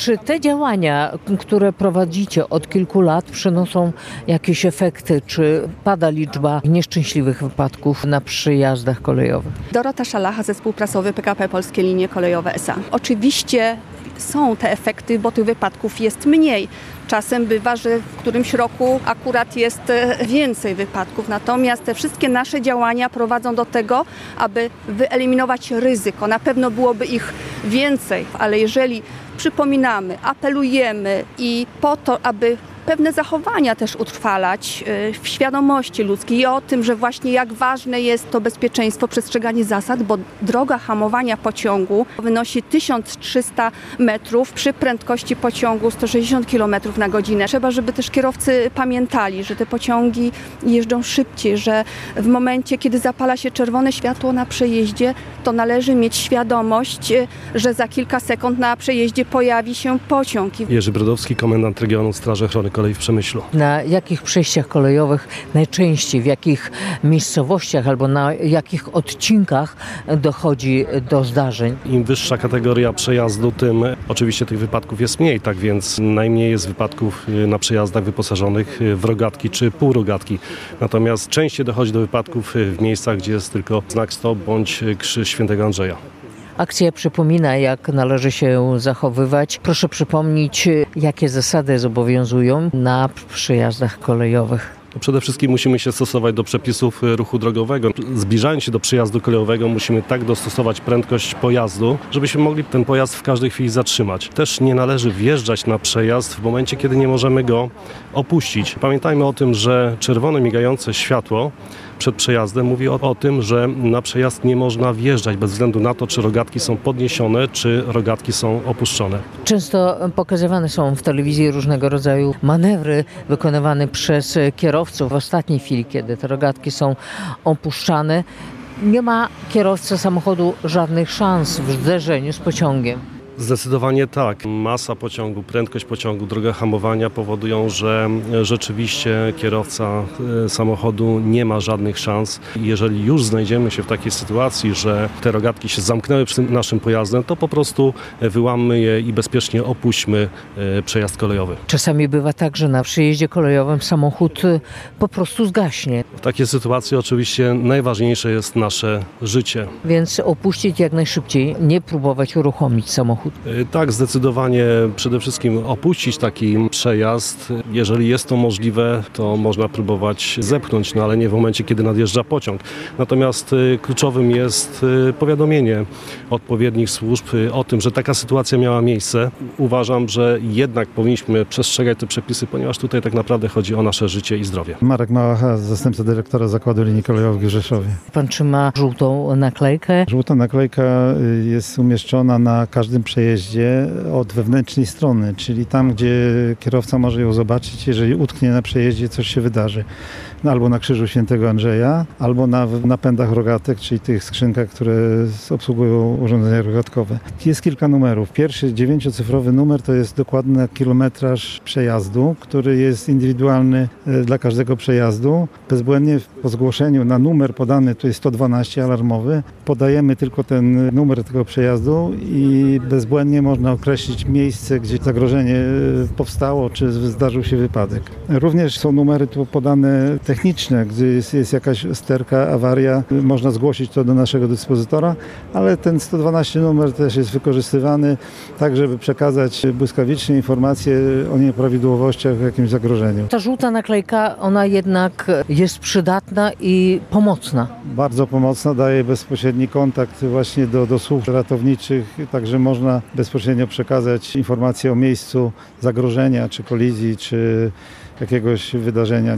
Czy te działania, które prowadzicie od kilku lat, przynoszą jakieś efekty? Czy pada liczba nieszczęśliwych wypadków na przejazdach kolejowych? Dorota Szalacha, zespół prasowy PKP Polskie Linie Kolejowe S.A. Oczywiście są te efekty, bo tych wypadków jest mniej. Czasem bywa, że w którymś roku akurat jest więcej wypadków. Natomiast te wszystkie nasze działania prowadzą do tego, aby wyeliminować ryzyko. Na pewno byłoby ich więcej, ale jeżeli przypominamy, apelujemy i po to, aby pewne zachowania też utrwalać w świadomości ludzkiej i o tym, że właśnie jak ważne jest to bezpieczeństwo, przestrzeganie zasad, bo droga hamowania pociągu wynosi 1300 metrów przy prędkości pociągu 160 km na godzinę. Trzeba, żeby też kierowcy pamiętali, że te pociągi jeżdżą szybciej, że w momencie, kiedy zapala się czerwone światło na przejeździe, to należy mieć świadomość, że za kilka sekund na przejeździe pojawi się pociąg. Jerzy Brodowski, komendant regionu Straży Ochrony Kolei w Przemyślu. Na jakich przejściach kolejowych najczęściej, w jakich miejscowościach albo na jakich odcinkach dochodzi do zdarzeń? Im wyższa kategoria przejazdu, tym oczywiście tych wypadków jest mniej, tak więc najmniej jest wypadków na przejazdach wyposażonych w rogatki czy półrogatki. Natomiast częściej dochodzi do wypadków w miejscach, gdzie jest tylko znak stop bądź krzyż Świętego Andrzeja. Akcja przypomina, jak należy się zachowywać. Proszę przypomnieć, jakie zasady zobowiązują na przejazdach kolejowych. Przede wszystkim musimy się stosować do przepisów ruchu drogowego. Zbliżając się do przejazdu kolejowego, musimy tak dostosować prędkość pojazdu, żebyśmy mogli ten pojazd w każdej chwili zatrzymać. Też nie należy wjeżdżać na przejazd w momencie, kiedy nie możemy go opuścić. Pamiętajmy o tym, że czerwone migające światło przed przejazdem mówi o tym, że na przejazd nie można wjeżdżać bez względu na to, czy rogatki są podniesione, czy rogatki są opuszczone. Często pokazywane są w telewizji różnego rodzaju manewry wykonywane przez kierowców. W ostatniej chwili, kiedy te rogatki są opuszczane, nie ma kierowca samochodu żadnych szans w zderzeniu z pociągiem. Zdecydowanie tak. Masa pociągu, prędkość pociągu, droga hamowania powodują, że rzeczywiście kierowca samochodu nie ma żadnych szans. Jeżeli już znajdziemy się w takiej sytuacji, że te rogatki się zamknęły przed naszym pojazdem, to po prostu wyłammy je i bezpiecznie opuśćmy przejazd kolejowy. Czasami bywa tak, że na przejeździe kolejowym samochód po prostu zgaśnie. W takiej sytuacji oczywiście najważniejsze jest nasze życie. Więc opuścić jak najszybciej, nie próbować uruchomić samochód. Tak, zdecydowanie przede wszystkim opuścić taki przejazd. Jeżeli jest to możliwe, to można próbować zepchnąć, ale nie w momencie, kiedy nadjeżdża pociąg. Natomiast kluczowym jest powiadomienie odpowiednich służb o tym, że taka sytuacja miała miejsce. Uważam, że jednak powinniśmy przestrzegać te przepisy, ponieważ tutaj tak naprawdę chodzi o nasze życie i zdrowie. Marek Małacha, zastępca dyrektora Zakładu Linii Kolejowych w Rzeszowie. Pan trzyma żółtą naklejkę. Żółta naklejka jest umieszczona na każdym przejeździe od wewnętrznej strony, czyli tam, gdzie kierowca może ją zobaczyć, jeżeli utknie na przejeździe, coś się wydarzy. Albo na krzyżu Świętego Andrzeja, albo na napędach rogatek, czyli tych skrzynkach, które obsługują urządzenia rogatkowe. Jest kilka numerów. Pierwszy 9-cyfrowy numer to jest dokładny kilometraż przejazdu, który jest indywidualny dla każdego przejazdu. Bezbłędnie po zgłoszeniu na numer podany, to jest 112 alarmowy, podajemy tylko ten numer tego przejazdu i bezbłędnie można określić miejsce, gdzie zagrożenie powstało, czy zdarzył się wypadek. Również są numery tu podane techniczne, gdy jest jakaś sterka, awaria, można zgłosić to do naszego dyspozytora, ale ten 112 numer też jest wykorzystywany tak, żeby przekazać błyskawicznie informacje o nieprawidłowościach, o jakimś zagrożeniu. Ta żółta naklejka, ona jednak jest przydatna i pomocna. Bardzo pomocna, daje bezpośredni kontakt właśnie do służb ratowniczych, także można bezpośrednio przekazać informacje o miejscu zagrożenia, czy kolizji, czy jakiegoś wydarzenia.